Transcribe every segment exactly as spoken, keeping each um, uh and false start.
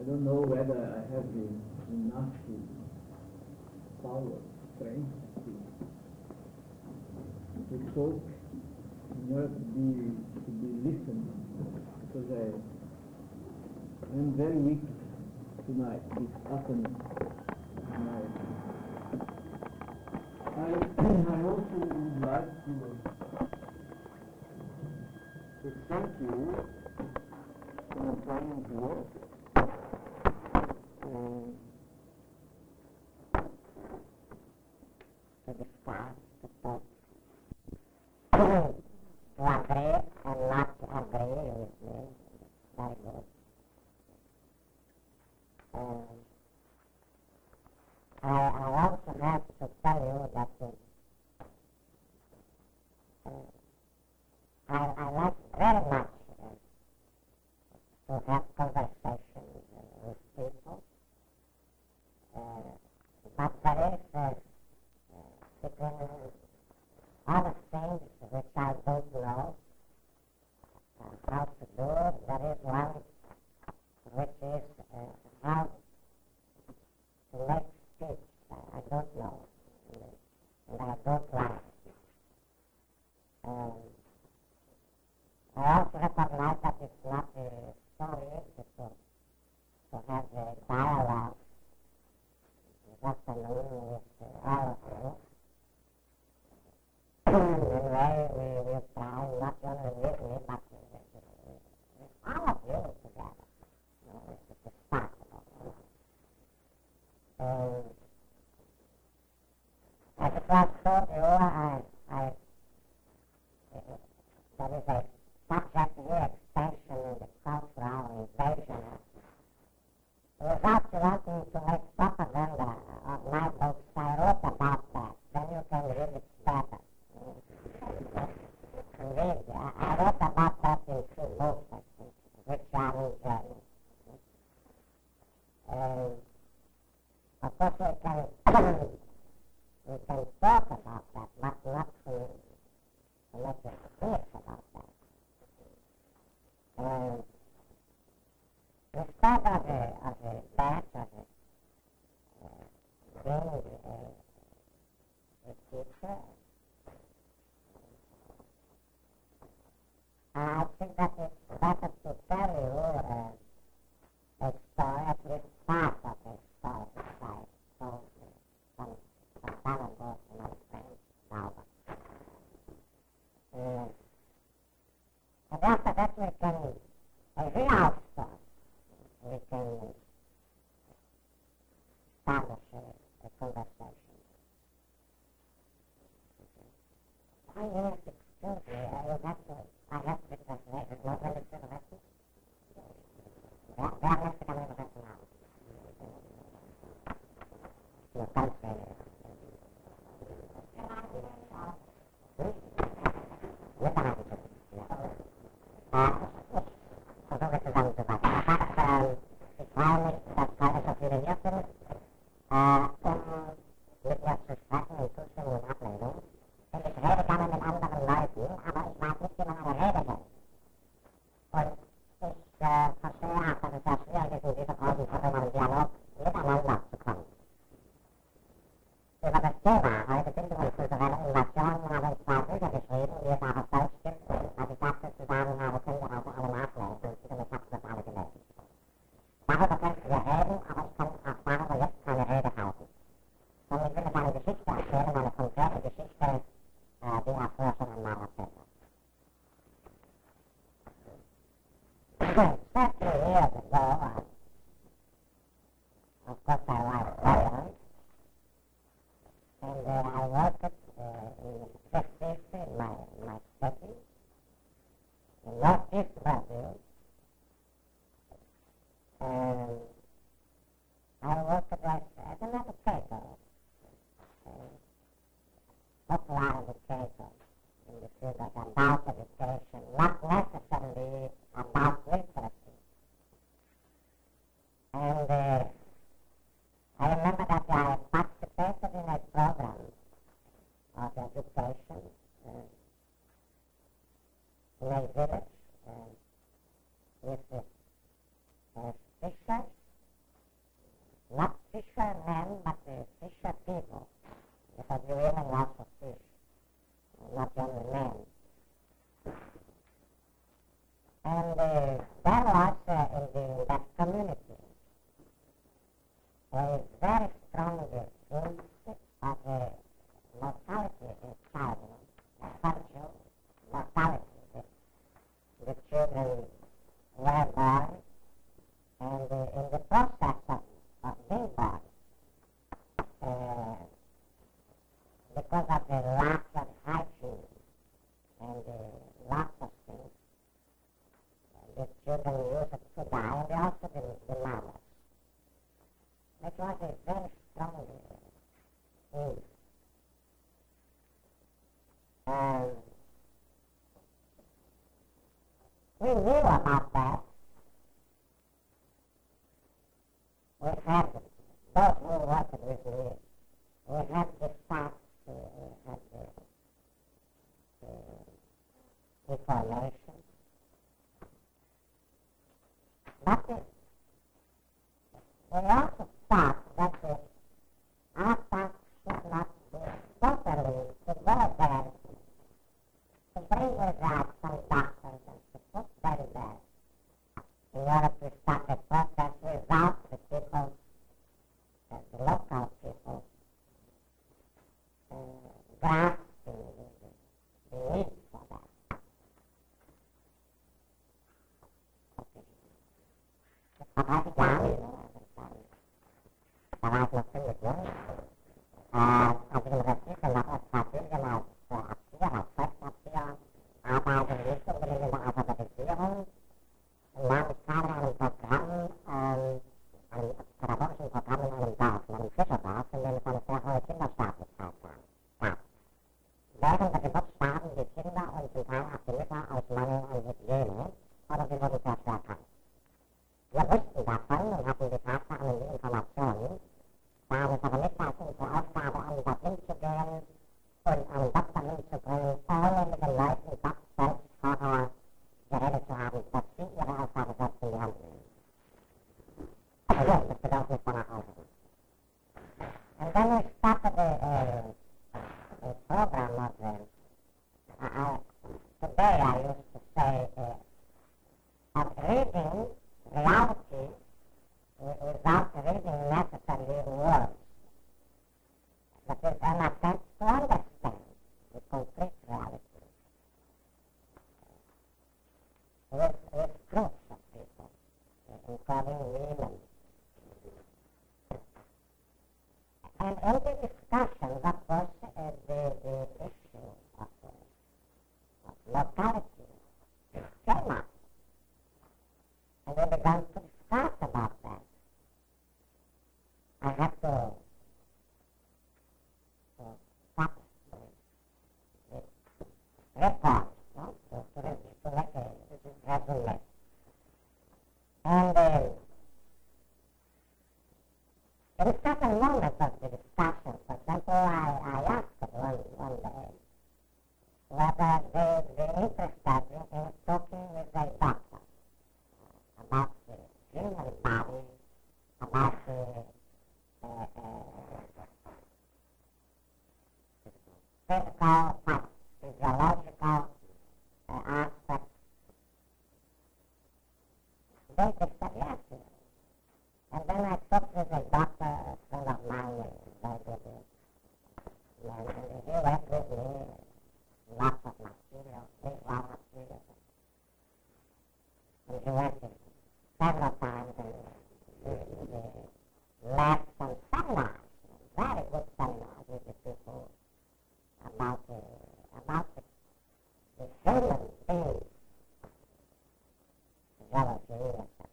I don't know whether I have the enough power, strength to, to talk in order to be, to be listened, because I am very weak tonight, this afternoon. Tonight. I, I also would like to, to thank you for coming here. Um, to discuss, to talk, to agree and not to agree with me. Very good. Um, I, I also have to tell you that uh, I, I like very much uh, to have conversations uh, with people. Uh, but there is uh, between other things which I don't know uh, how to do, there is one which is uh, how to make speech. I don't know, and I don't like. Um, I also recognize that it's not uh, so easy to, to have a dialogue this afternoon with uh, all of you. Anyway, we will try not only with me, but with all of you together. You know, it's a start of it. Um, as it was told you, I, I, uh, there is a subject new extension in the cultural invasion. Without wanting to make propaganda of my books, I wrote about that. Then you can read it better. Read. I wrote about that in two books, I think, which are enjoying. Um, of course, we can, we can talk about that, but not to, to make a speech about that. Um, instead of a, of a that, of a, uh, being a, a teacher, I think that it's better to tell you uh, a story, at least part of a story, which I told you some, some time ago to my friend Albert. Uh, and after that we can, a real story, we can establish a, a conversation. I will excuse me, I will have to, I have to translate, it's not really good, right? Yeah, yeah, let's come in the rest now. You can't say it. You can have it. Uh, although this is on the back. But, um, ich freue mich, dass heute so viele hier sind, äh, um mit mir zu sprechen und Zustimmung und Ablehnung. Und ich rede gerne mit anderen Leuten, aber ich weiß nicht, wie man eine Rede hält. Und ich äh, verstehe auch, dass es sehr schwierig ist, in dieser großen Gruppe in einen Dialog miteinander zu kommen. Über das Thema, heute Bildung und kulturelle Innovation, habe ich zwei Bücher geschrieben, die es auch auf Deutsch gibt. Als ich das sozusagen habe, können wir also alle nachlesen. Und ich habe das alle gelesen. Darüber könnten wir reden, aber ich kann auch darüber jetzt keine Rede halten. Und ich will euch eine Geschichte erzählen, eine konkrete Geschichte, die er vorher schon einmal erzählt hat. thirty years ago, of course I was veteran, and uh, I worked uh, in the fifties in my, my city, in northeast Brazil, and I worked as, as an educator, uh, popular educator in the field of adult education, not necessarily about literacy. And uh, I remember that I participated in a program of education uh, in a village uh, with uh, uh, teachers in the process of, of being born, uh, because of the lack of hygiene and uh, lots of things, uh, the children used to die, and also the, the mothers. It was a very strong uh, need. Um, we knew about that. We had, those who worked with me, we had the facts, uh, we had the, the information. But uh, we also thought that uh, our facts should not be totally to go there, to bring with us some doctors and to put them there in order to start the process without the people, uh, the local people, uh, grasping the, the need for that. Okay. About the guy, Karena makin begitu, ada generasi kenapa satu kenal aksi rapat tapi yang apa dari itu berbeda apa dari itu yang yang sekarang program kenapa sih program yang mental dan sesuatu dengan konsep itu tidak sama. Nah, dan terdapat satu di sini untuk hal aktivitas ausmane untuk ini pada kita dikatakan. Ya bos, datang mengaktifkan ini informasi. Và các bạn biết là cũng có áo phao và ăn tập đến sự kiện còn ăn tập tập đến sự kiện sau lên cái lợi thì tập tới ho ho và đây là sự ăn tập tiếp và áo phao và tập thì ăn ở đây là đâu thì còn ăn and then we started a, a, a program of them. Uh, today I used to say uh, of reading reality without reading necessarily words, but is an attempt to understand the complete reality with, with groups of people, including women. And in the discussions, of course, uh, the, the issue of, uh, of mortality came up, and we began to discuss about that. I have to uh, stop the, the record, no? to, to, to make a resume. And uh, in a certain moment of the discussion, for example, I, I asked one, one day whether they, they interested in talking with a doctor about the human body, about the Uh, uh, physical, physiological uh, aspects. They just said yes. And then I talked with a doctor, a friend of mine, and he went with me, lots of material, big lot of material. And he went several times and he, he left some seminars, very good seminars with the people about the, about the, the human being, as well as the human self.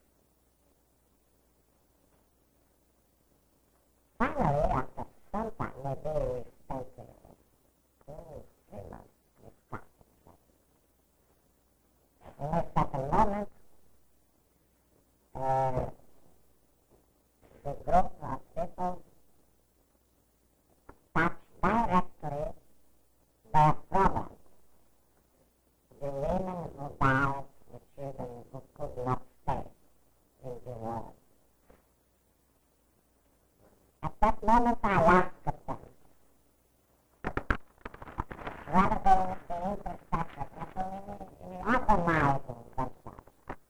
Finally, after some time, maybe we spent uh, two, three months discussing that. In a certain moment, uh, the group of people touch directly their problem. The women who died, the children who could not stay in the world. At that moment I asked them whether they would be interested in organizing themselves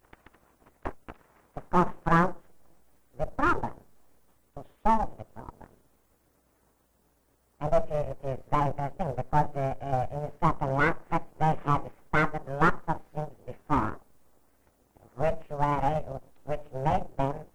to confront the problem, to solve the problem. And it is, it is very interesting because uh, uh, in certain aspects they had studied lots of things before, which were able, which made them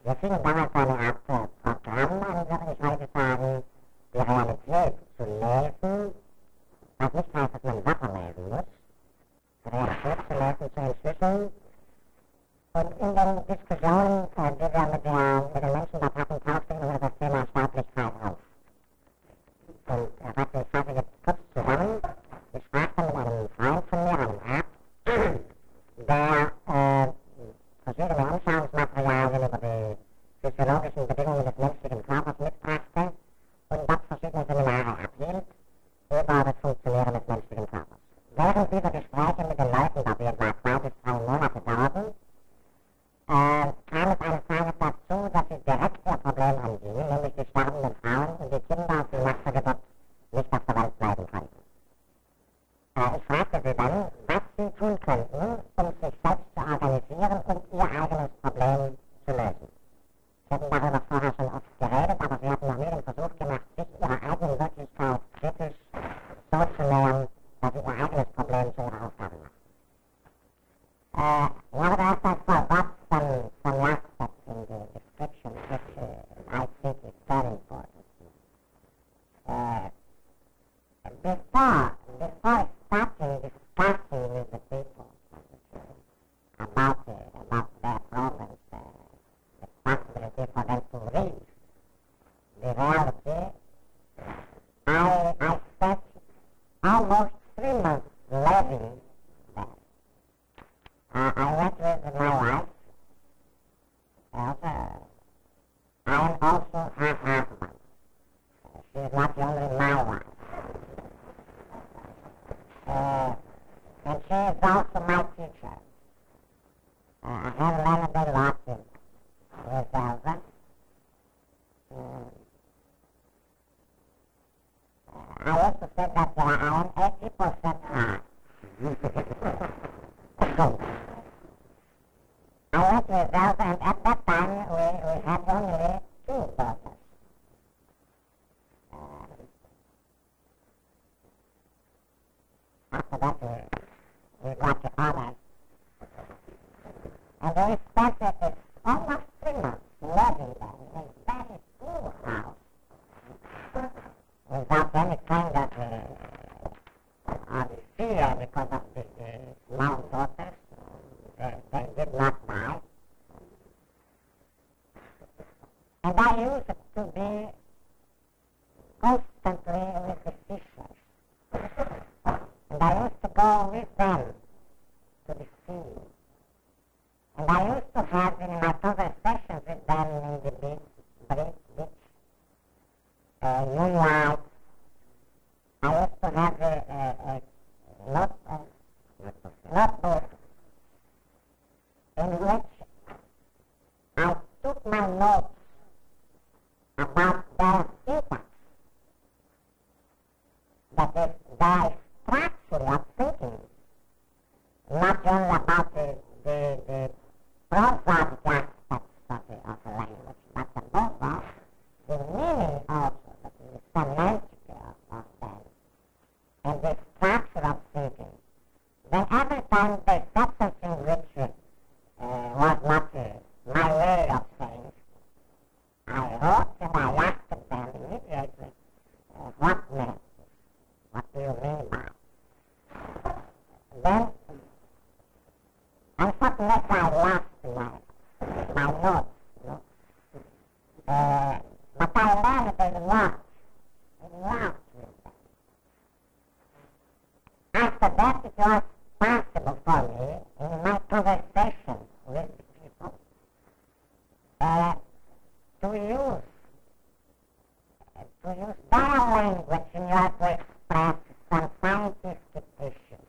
Wir fingen damals eine Art äh, Programm an, würde ich heute sagen, die Realität zu lesen, was nicht heißt, dass man weiterlesen muss, die Realität zu lesen, zu entschlüsseln. Und in den Diskussionen, äh, die wir mit, der, mit den Menschen da hatten, tauchte immer das Thema Staatlichkeit auf. Und er hat ich fasse jetzt kurz zusammen, ich sprach dann mit einem Freund von mir, einem Arzt, der äh, verschiedene Anschauungsmaterialien über die physiologischen Bedingungen des menschlichen Körpers mitbrachte und dort verschiedene Seminare abhielt über das Funktionieren des menschlichen Körpers. Während dieser Gespräche mit den Leuten, da wir etwa zwei bis drei Monate dauerten, äh, kam es eines Tages dazu, dass sie direkt ihr Problem angingen, nämlich die sterbenden Frauen und die Kinder, die nach der Geburt nicht auf der Welt bleiben konnten. Äh, ich fragte sie dann, was sie tun könnten, um sich selbst zu organisieren und ihr eigenes Problem zu lösen. Sie hatten darüber vorher schon oft geredet, aber sie hatten noch nie den Versuch gemacht, sich ihrer eigenen Wirklichkeit kritisch so zu nähern, dass sie ihr eigenes Problem zu ihrer Aufgabe macht. Uh, nevertheless, I thought that's some, some aspects in the description which uh, I think is very important. Uh, before, before starting discussing with the people uh, about, uh, about their problems, uh, the possibility for them to read the reality, I, I spent almost three months living there. Uh, I went with my wife, and uh, I am also her husband. Uh, she is not only my wife. Uh, and she is also my teacher. Uh, I have learned a lot with, with Elsa. Uh, I used to say that uh, I am eighty percent her. I went with Elsa, and at that time we, we had only two daughters. Uh, after that we, we got to others. And we spent uh, almost three months living there in a very cool house. Without any kind of, uh, of fear because of the uh, small daughters. Uh, they did not die. And I used to be constantly with the fishers. And I used to go with them to the sea. And I used to have in my conversations with them in the beach, beach, beach uh, moonlight. I used to have a, a, a note, uh, notebook in which I took my notes about their syntax, that is, their structure of thinking, not only about the, the, the prosodic aspects of the, of the language, but above all, the meaning also, that is, the semantic of, of them, and the structure of thinking. Then every time they said something which uh, was not uh, my way of saying, I wrote and I asked them immediately, uh, what meant this? What do you mean by it? Then, unfortunately, I lost my, my notes, no? uh, but I learned a lot, a lot with them. After that, it was possible for me, in my conversation with people, uh, to use, uh, to use their language in order to express some scientific issues.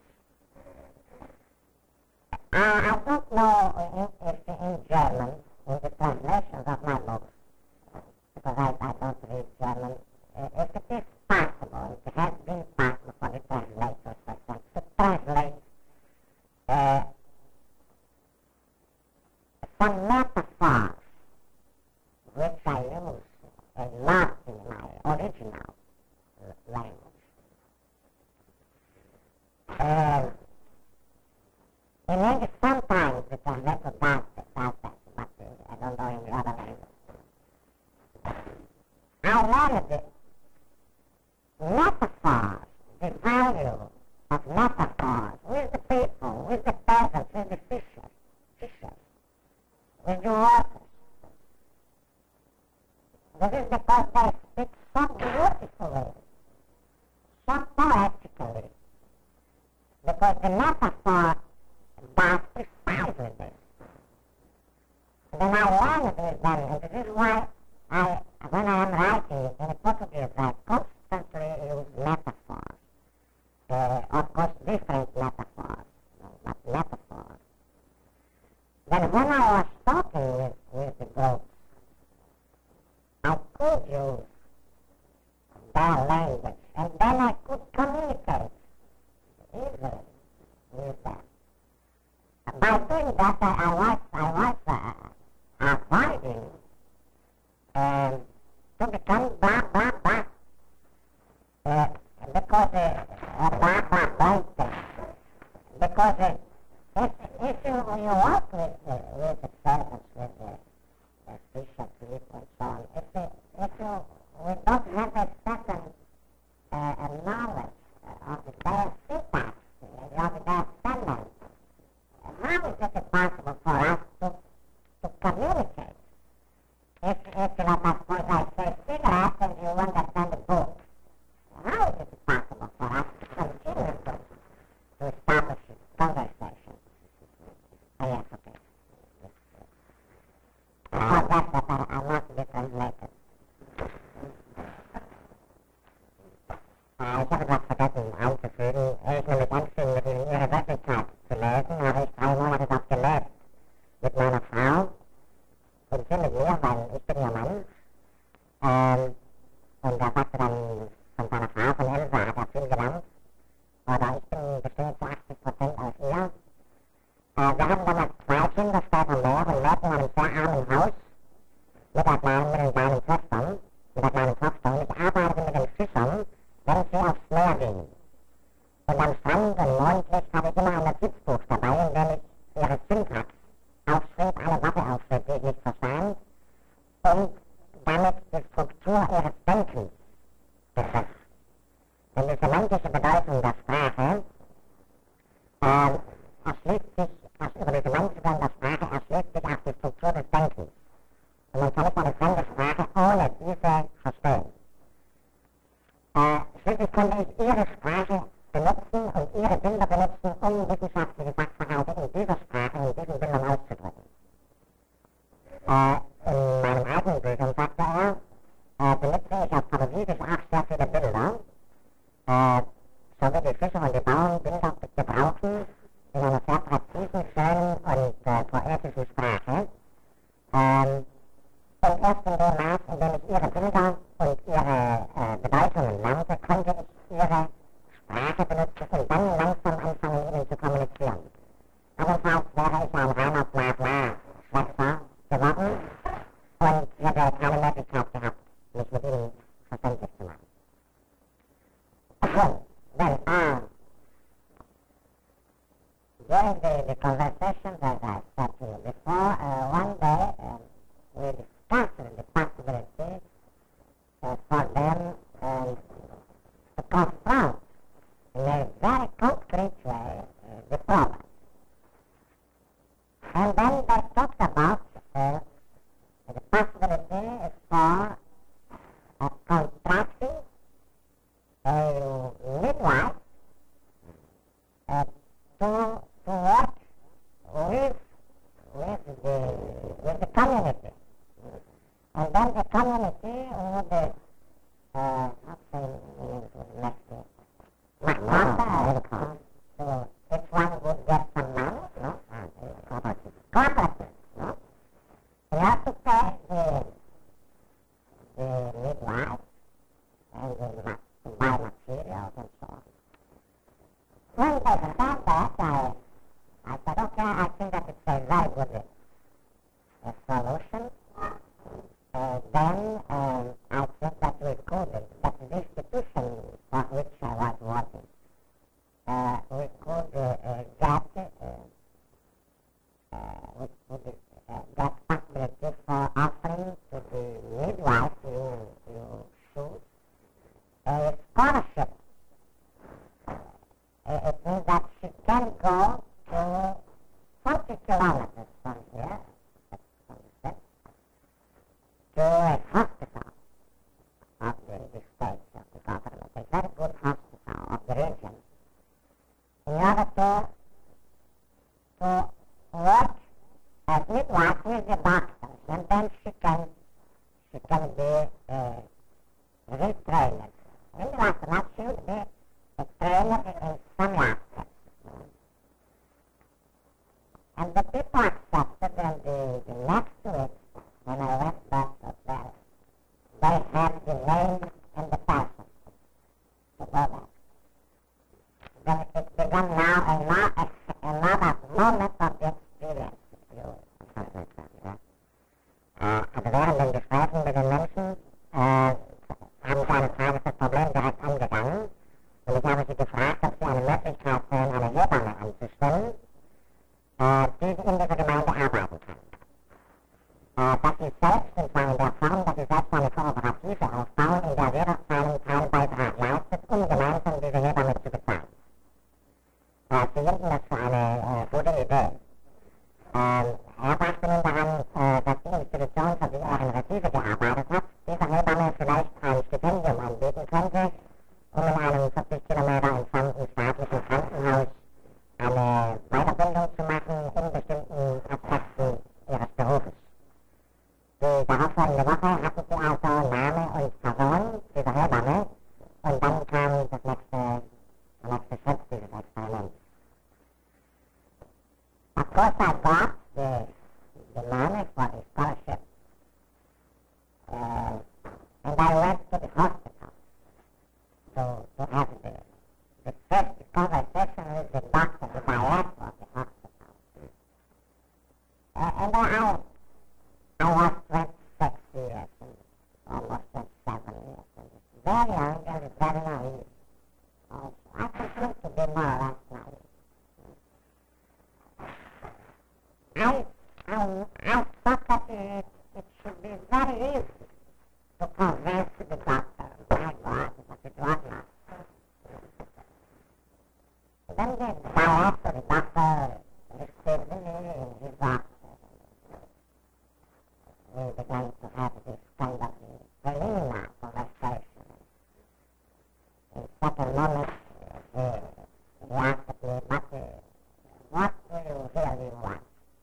Uh, I don't know if, if in German, in the translations of my books, because I, I don't read German, uh, if it is possible, it has been possible for the translators, for example, to translate uh, some metaphors which I use a lot in my original language. Uh, in English, sometimes the translator does, does that, but uh, I don't know in the other This is because they speak so beautifully, so poetically, because the metaphor does precisely this. Then I learned with them, and this is why I, when I am writing in Portuguese, I constantly use metaphors. Uh, of course, different metaphors, but metaphors. Then when I was talking with, with the groups, I could use their language, and then I could communicate easily with them. By doing that, I, I was, I was uh, avoiding um, to become blah, blah, blah. Uh, because uh, uh, blah, blah, blah, blah. Because uh, if, if you, you work with, uh, with the servants, with the uh, bishop people and so on, if, you, if you we don't have a certain uh, uh, knowledge uh, of their syntax, uh, of their sentence, how is it possible for us to, to communicate? If, if let us suppose I say cigarette and you understand the book, how is it possible for us to continue to, to establish conversation? Oh, yes, okay. Because that's what I, I want to be translated. Uh, ich habe etwas vergessen anzufügen. Ich will mich anfügen, mit Ihrer Wirklichkeit zu lesen, habe ich drei Monate dort gelebt. Mit meiner Frau und sie mit mir, weil ich bin ihr Mann. Ähm, und er sagte dann von seiner Frau, von Elsa, hat er viel gelernt. Oder ich bin bestimmt zu achtzig Prozent als ihr. Äh, wir haben damals zwei Kinder, später mehr, und lebten in einem sehr armen Haus mit der kleinen, mit den kleinen Töchtern, mit der kleinen Tochter. Und ich arbeitete mit den Fischern, wenn sie aufs Meer gingen. Und am Strand und mondlicht habe ich immer ein Notizbuch dabei, in dem ich ihre Syntax aufschrieb, alle Worte aufschrieb, die ich nicht verstand, und damit die Struktur ihres Denkens begriff. Denn die semantische Bedeutung der Sprache äh, erschließt sich, über die Semantik der Sprache erschließt sich auch die Struktur des Denkens. Und man kann nicht eine fremde Sprache ohne diese verstehen. Äh, schließlich konnte ich ihre Sprache benutzen und ihre Bilder benutzen, um wissenschaftliche Sachverhalte in dieser Sprache, in diesen Bildern auszudrücken. Äh, in meinem eigenen Büchern, sagte er, äh, benutze ich auf Paradiesisch auch sehr viele Bilder, äh, so wie die Fischer und die Bauern Bilder gebrauchen, in einer sehr präzisen, schönen und äh, poetischen Sprache. Ähm, und erst in dem Maß, in dem ich ihre Bilder und ihre äh, Bedeutungen lernte, konnte ich ihre Sprache benutzen und dann langsam anfangen, ihnen zu kommunizieren. Andernfalls wäre ich ein reiner Bla-Bla-Schwätzer geworden und hätte keine Möglichkeit gehabt, mich mit ihnen verständlich zu machen. Okay, then, uh, during the, the conversation that I said to you before, uh, one day um, we discussed the possibility uh, for them um, to confront in a very concrete way uh, the problem. And then they talked about uh, the possibility for uh, contracting a midwife uh, to, to work with, with, the, with the community. And then the community would, uh, uh, what's the name next to it? So each one would get some money, no? Cooperative. Cooperative, no? You have to pay the, the midwife and the, to buy materials and so on. When they said that, I, I said, okay, I think that it's a very good uh, solution. Uh, then um, I think that we could, that the institution for which I was working, uh, we could uh, uh, get, uh, uh, we could uh, get possibility for offering to the midwife you, you choose a scholarship. Uh, it means that she can go to forty kilometers from here, from the to a hospital she can, she can be uh, retrained. In the last one, she would be a trainer in some aspects. And the people accepted, and the, the next to it, when I went back to them, they had the name and the person to go back. Then it began now another, another moment of the experience. You, uh, at während den Gesprächen mit den Menschen äh, haben sie eine Frage das Problem direkt angegangen und ich habe sie gefragt, ob sie eine Möglichkeit sehen, eine Hebamme anzustellen, äh, die in dieser Gemeinde arbeiten kann. Äh, dass sie selbst, und zwar in der Form, dass sie selbst eine Kooperative aufbauen, in der jeder seinen Teilbeitrag leistet, um gemeinsam diese Hebamme zu bezahlen. Äh, sie hielten das für eine äh, gute Idee. Ähm, er dachte nun daran, äh, dass die Institution, für die er in Retive gearbeitet hat, dieser Hebamme vielleicht ein Stipendium anbieten könnte, um in einem vierzig Kilometer entfernten staatlichen Krankenhaus eine Weiterbildung zu machen in bestimmten Aspekten ihres Berufes. Die darauffolgende Woche hatten sie also Name und Person dieser Hebamme und dann kam das nächste, der nächste Schritt dieses Experiments. Of course, I got the, the money for the scholarship, uh, and I went to the hospital to, to have the, the first conversation with the doctor, the director of the hospital. Uh, and I, I was twenty-six years, and almost twenty-seven years, and very young and very naive. Also, I presume to be more or less naive. I, I, I thought that it, it should be very easy to convince the doctor, my God, but it was not. Then the director, the doctor, received me in his office. We began to have this kind of preliminary conversation. In second moment, he, he asked me, but uh, what do you really want?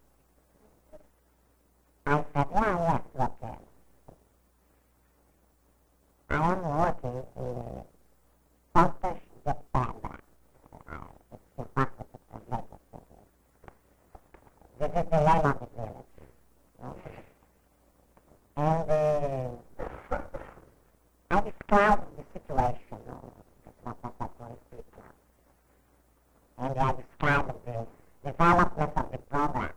I said, yeah, yes, look, uh, I am working in Santos de Pedra. Uh, it's impossible to translate it. This is the name of the village. No? And uh, I described the situation. No? That's what I said when I speak now. And I described the development of the program.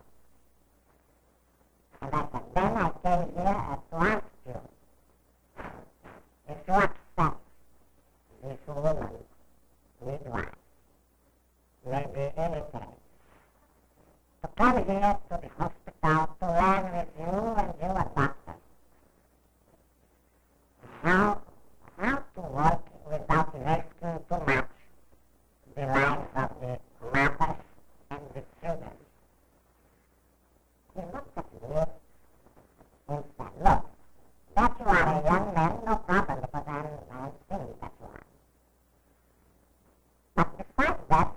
And I said, then I came here to ask you if you accept this woman, midwife, maybe anything, to come here to the hospital to learn with you and you a doctor how, how to work without risking too much the lives of the mothers and the children. He looked at me and said, look, that you are a young man, no problem, because I'm, I'm seeing that you are. But besides that,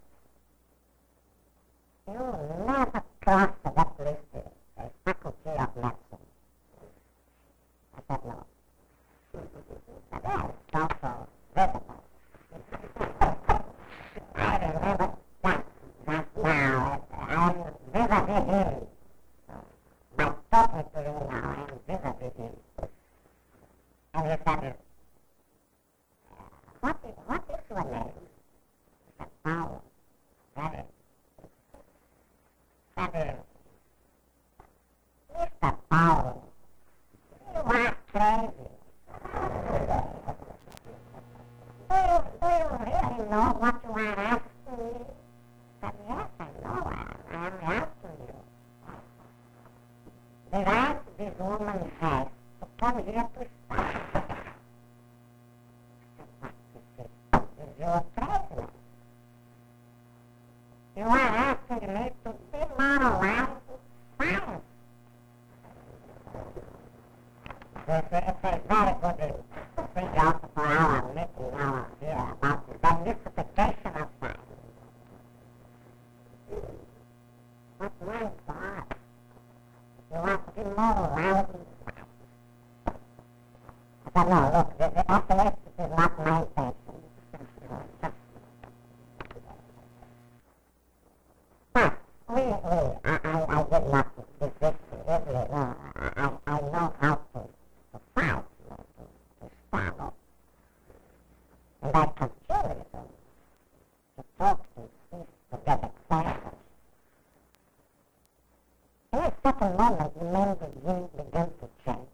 you never crossed that list, a faculty of medicine. I said, no. But yeah, it's also visible. I remember that, that now, I'm vis-a-vis him. I'm talking to you now, I'm vis-a-vis him. And he said, what is, what is your name? I said, Paulo. Very. He said, Mister Paulo, you are crazy. Do you, do you really know what you are asking me? I said, yes, I know, I, I am asking you. The right this woman has to come here to study. Is your craziness? You are asking me to demoralize science. It's a, it's a very good thing also for our meeting now here about the diversification of science. But my God, you are demoralizing But no, look, the, the F A S is not my intention. But we, we, I, I, I did not resist it, really, no, I, I know how to, to fight, you know, to, to stand up. And I continue to, to talk to people, to get examples. In a certain moment, the men begin, begin to change.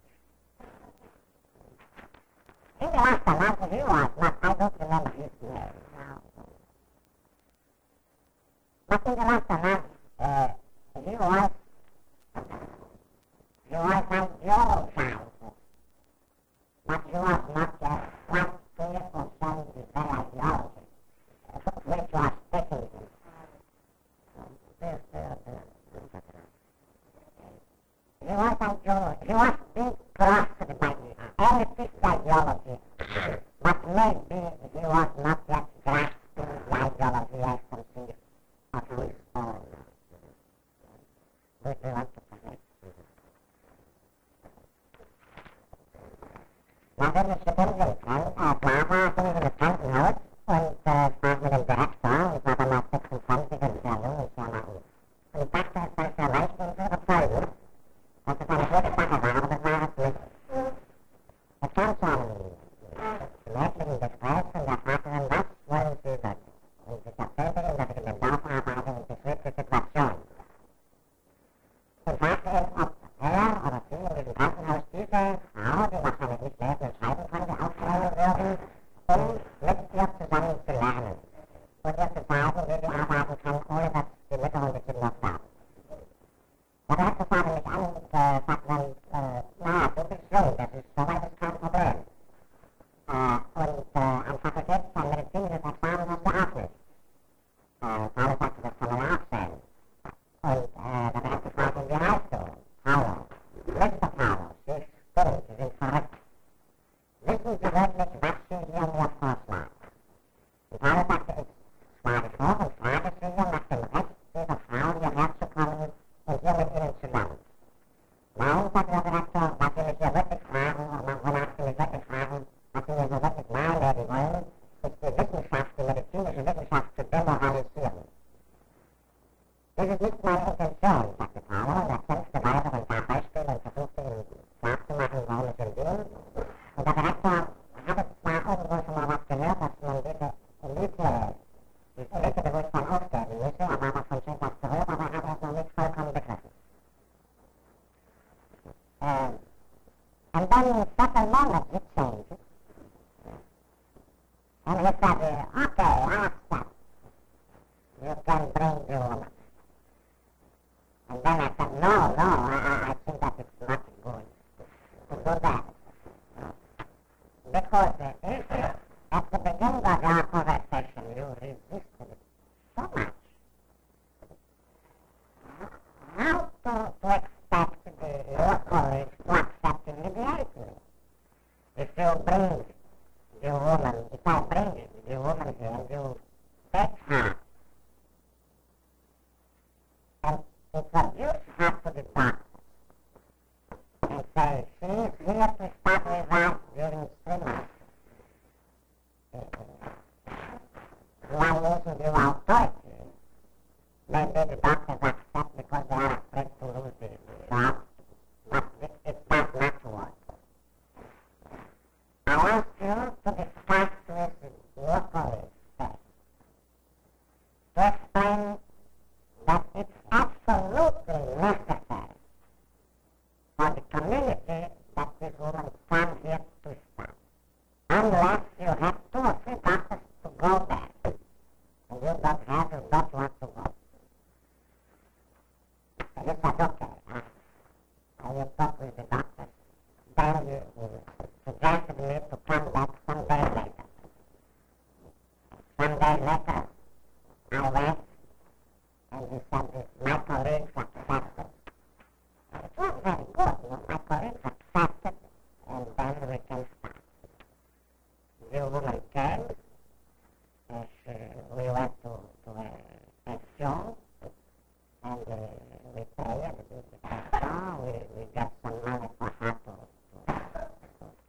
In the last time, he was not, I don't remember his name now. But in the last time, uh, he was, he was on your side. But he was not yet quite clear concerning his very ideology, uh, which was taking him. This, uh, uh, he was on your, he was being corrupted by every fixed ideology, but maybe he was not yet grasping the ideology as something of his own. Which we want to correct. Now, wenn ich bedenken kann, äh, Clara ging in das Krankenhaus und äh, sprach mit dem Direktor, ich war damals sechsundzwanzig und sehr jung, ich war naiv. Und ich dachte, es sei sehr leicht, ihn zu überzeugen, dass es eine gute Sache war, aber das war es nicht. Es kam zu einem merkwürdigen Gespräch und er fragte dann, was wollen Sie sagen? Und ich erzählte ihm, dass ich in dem Dorf arbeite und befristete Situation. Und fragte ihn, ob er oder sie in diesem Krankenhaus diese Frau, die wahrscheinlich nicht lesen und schreiben konnte, aufnehmen würden, um mit ihr zusammen zu lernen. Und ihr zu zeigen, wie sie arbeiten kann, ohne dass die Mütter und die Kinder sterben. Der Direktor schaute mich an und äh, sagte dann, äh, na, du bist jung, das ist soweit ist kein Problem. Äh, und äh, am Fakultät von medizinisches Examen hast du auch nicht. Äh, Paulus sagte, das kann man nachsehen. Und äh, der Direktor fragte ihn, wie heißt du? Paulus. Mister Paulus, Sie stimmt, Sie sind verrückt. Wissen Sie wirklich, was Sie hier mir vorschlagen? Und Paulus sagte, ich schlage vor und frage Sie hier nach dem Recht dieser Frau hierher zu kommen und hier mit Ihnen zu lernen. Nein, sagte der Direktor, was Sie mich hier wirklich fragen, wonach Sie mich wirklich fragen, was Sie mir so wirklich nahelegen wollen, ist die Wissenschaft, die medizinische Wissenschaft zu demoralisieren. Das ist nicht meine Intention, sagte Paolo, und er kämpfte weiter ein paar Beispiele und versuchte ihm klarzumachen, warum es ihm ging. Und der Direktor hatte zwar irgendwo schon mal was gehört, dass man diese Elite, dieses Elitebewusstsein aufgeben müsse, er war davon schon was berührt, aber er hat es noch nicht vollkommen begriffen. Uh, and then certain moments it changes. And he said, okay, I'll accept. You can bring the woman. And then I said, no, no, I, I think that it's not good to do that. Because uh, at the beginning of our conversation, you resisted it so much. How to, to expect the, your colleagues to accept immediately? If you bring the woman, if I bring the woman here and you take her, and introduce her to the doctor, and say, she is here to start with us during three months. You are using the authority. Maybe the doctors accept because they are afraid to lose the job, but it, it's not natural. I want you to discuss with your colleagues first, to explain that it's absolutely necessary for the community that this woman comes here to stay, unless you have two or three doctors to go there, and you don't have, you don't want to go. So you said, okay, huh? And you talk with the doctor, then you, you suggested me to come back some day later. Some day later, I went, and he said, my colleagues accepted. It was very good, you know, my colleagues accepted, and then we can start. The woman came, and she, we went to, to a pension, and uh, we paid the pension, we, we got some money for her to, to, to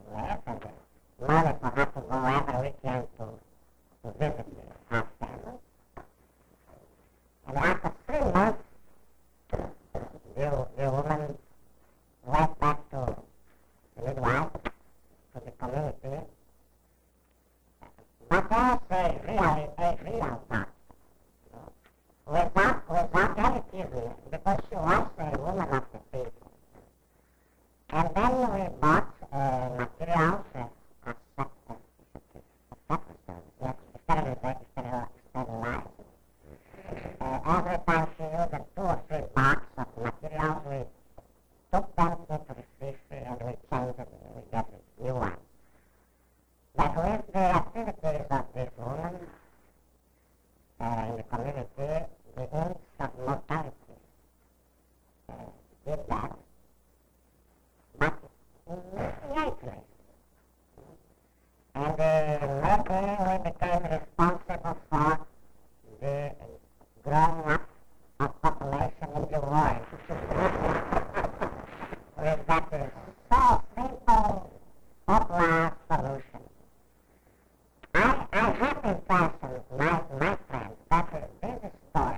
bought uh, materials, uh, accept, accept, yes, sterilize, sterilize. Uh, every time she used two or three bags of materials, we took them into the fish and we changed it, we get a new one. But with the activities of this woman uh, in the community, the index of mortality uh, did that. But lately, and uh, maybe we became responsible for the growing up of population in the world. With that is so simple, popular solution. I, I have the impression, my, my friends, that uh, this is story.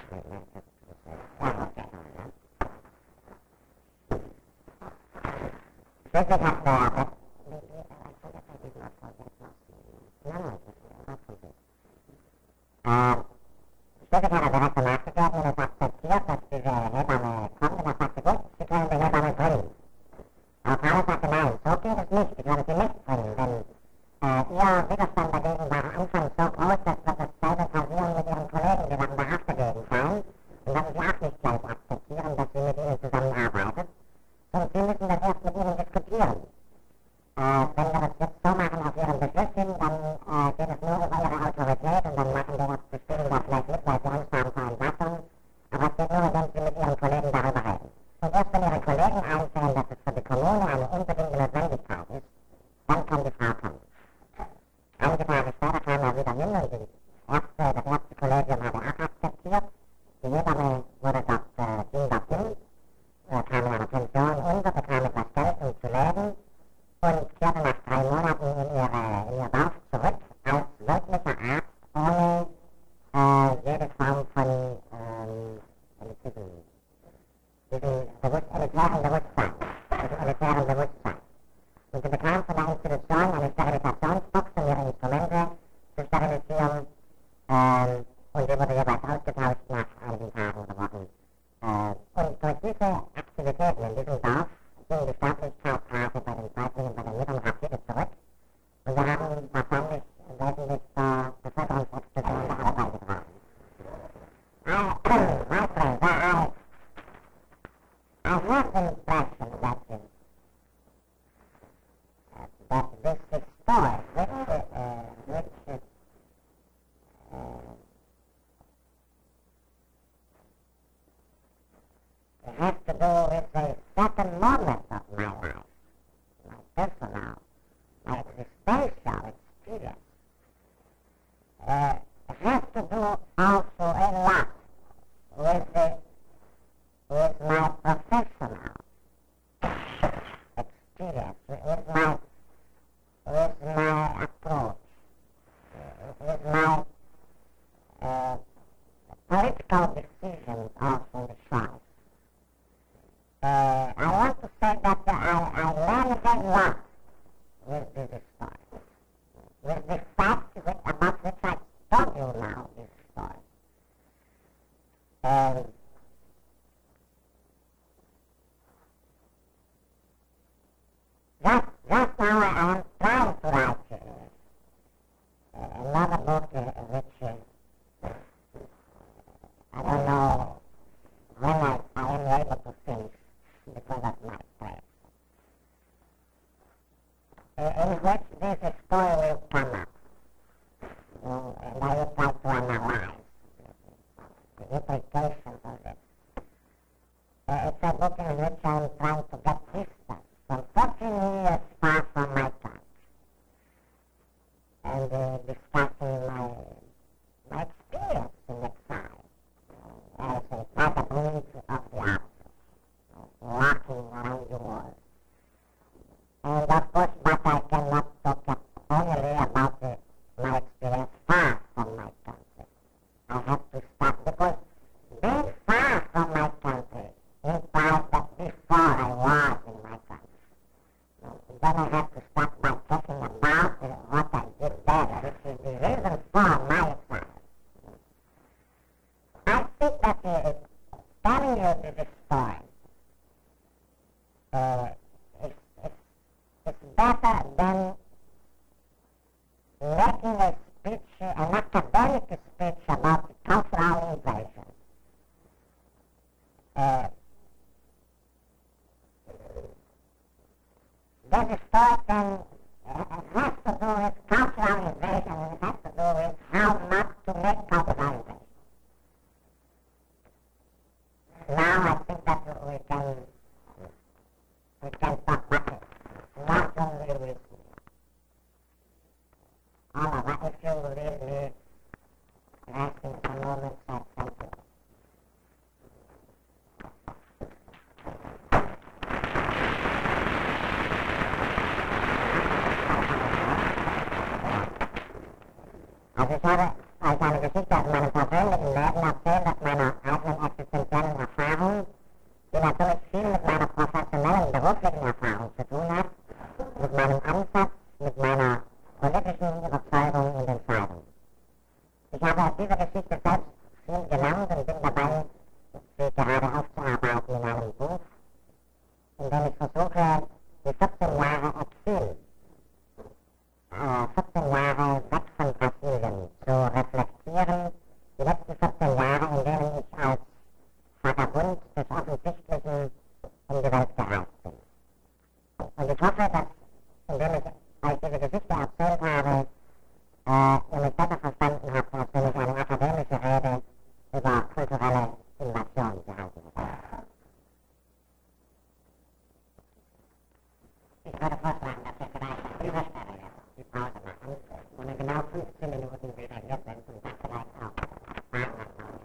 This is not there, but maybe I forget I did not forget last No, no, not complete. Uh, Stukket hadden we recht te maken en het accepteert dat ze hebben komen naar praktisch goed, ze kunnen de hebben bringen. Auf alles sagte nein, so geht es nicht, ich werde sie nicht bringen, denn äh, ihr Widerstand dagegen war anfangs so groß, dass das dasselbe passieren mit ihren Kollegen, die dann behaft dagegen sein, und dass sie auch nicht gleich akzeptieren, dass sie mit ihnen zusammenarbeitet, und sie müssen das erst mit ihnen diskutieren. Äh, wenn wir das jetzt so machen auf ihren Beschluss hin, dann äh, geht es nur über ihre Autorität und dann machen wir das bestimmt da vielleicht mit, weil sie Angst haben vor Entlassung, aber es geht nur, wenn sie mit ihren Kollegen darüber reden. Und erst wenn ihre Kollegen einsehen, dass es für die Kommune eine unbedingte Notwendigkeit ist, dann kann die Frau kommen. Einige Tage später kam er wieder hin und die erste, das erste Kollegium hatte auch akzeptiert. Die Hebamme wurde dort, äh, ging dorthin, äh, kam in eine Pension unter, bekam etwas Geld, um zu leben und kehrte nach drei Monaten in, ihre, in ihr Dorf zurück als wirklicher Arzt, ohne äh, jede Form von ähm, diesem, diesem bewusst, elitären Bewusstsein, diesem elitären Bewusstsein. Und sie bekam von der Institution eine Sterilisationsbox, um ihre Instrumente zu sterilisieren, ähm, und die wurde jeweils ausgetauscht nach einigen Tagen oder Wochen. Äh, und durch diese Aktivitäten in diesem Dorf ging die Sterblichkeitsrate bei den Säuglingen, bei den Müttern rapide zurück. Und wir haben wahrscheinlich wesentlich zur Bevölkerungsexplosion daran beigetragen. My friends, I, I have the impression that, uh, that this is story, which, uh, which uh, it has to do with a certain moment of my life, my personal, my existential experience. Uh, it has to do also a lot with, the, with my professional experience, with my, with my approach, with my uh, political decisions also in the trial. Uh, I want to say that uh, I, I learned a lot with this story, with the fact with, about which I told you now, this story. And just, just now I am trying to write uh, another book uh, which uh, I don't know when I, I am able to finish because of my prayers. Uh, in which this story will come up. Uh, and I will try to analyze the implications of it. Uh, it's a book in which I am trying to get distance from fourteen years far from my country and uh, discussing my, my experience in exile uh, as a protagonist of the arts, uh, walking around the world. And of course, but I cannot talk only about uh, my experience far from my country. I have to start because being far from my country implies that before I was in my country. Then I have to start by talking about uh, what I did there, which is the reason for my exile. I think that uh, telling you this story uh, is, is better than making a speech, an academic speech about cultural invasion. Uh, this story can, uh, has to do with cultural invasion, and it has to do with how not to make cultural invasion. Now I think that we can we can talk about it, not only with all of that. If you will leave me resting for a moment, I thank you. Also ich habe als eine Geschichte aus meinem persönlichen Leben erzählt, aus meiner eigenen existenziellen Erfahrung, die natürlich viel mit meiner professionellen, beruflichen Erfahrung zu tun hat, mit meinem Ansatz, mit meiner politischen Überzeugung und Entscheidung. Ich habe aus dieser Geschichte selbst viel gelernt und bin dabei, sie gerade aufzuarbeiten in einem Buch, in dem ich versuche, die vierzehn Jahre Exil, äh, vierzehn Jahre weg von Brasilien zu reflektieren, die letzten vierzehn Jahre, in denen ich als Vagabund des Offensichtlichen um die Welt gereist bin. Und ich hoffe, dass, indem ich euch diese Geschichte erzählt habe, äh, ihr mich besser verstanden habt, als wenn ich eine akademische Rede über kulturelle Invasion gehalten hätte. Ich würde vorschlagen, dass wir vielleicht an dieser Stelle jetzt die Pause machen und in genau fünfzehn Minuten wieder hier sind und dann vielleicht auch Fragen machen.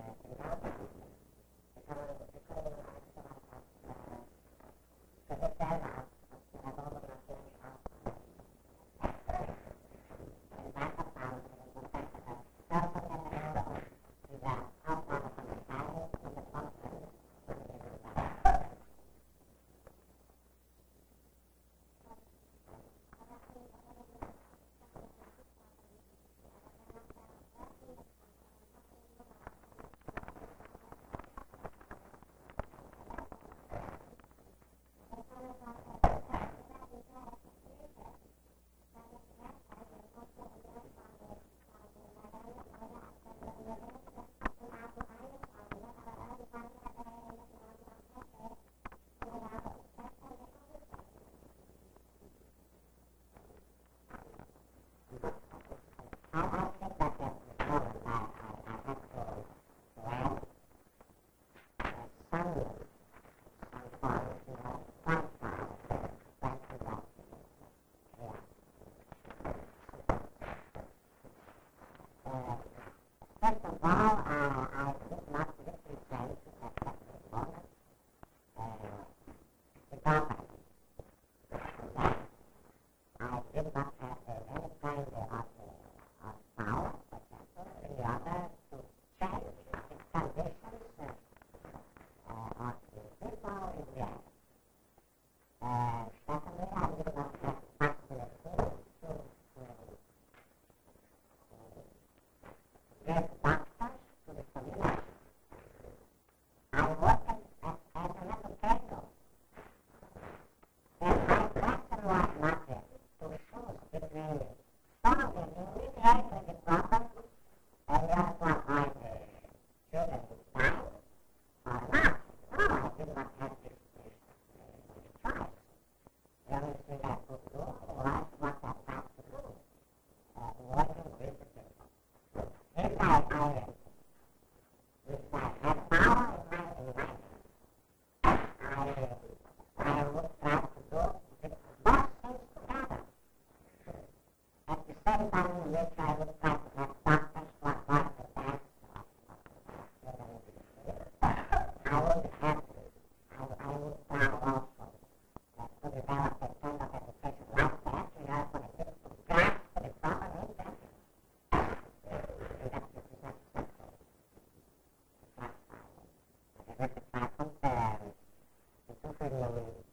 That proper. That I did not have any kind of, of power, for example, in the other to change the conditions uh, of the people in the end. Uh, secondly, I did not have possibility to, to give doctors to the community. I worked as, as an educator. And my question was not there to choose between solving immediately the problem and just what my children die or not. No, I did not have this, this, this choice. The only thing I could do was what I had to do, uh, working with the people. If I, I, if I had power in my, in my I, I would try to do the best things together. At the same time in which I would try to have doctors who are part of that. I would have, I, I would try also uh, to develop a kind of education like that, you know, for the people to grasp the problem in that. And that this is not simple. It's not fine. I recognize some, um, the two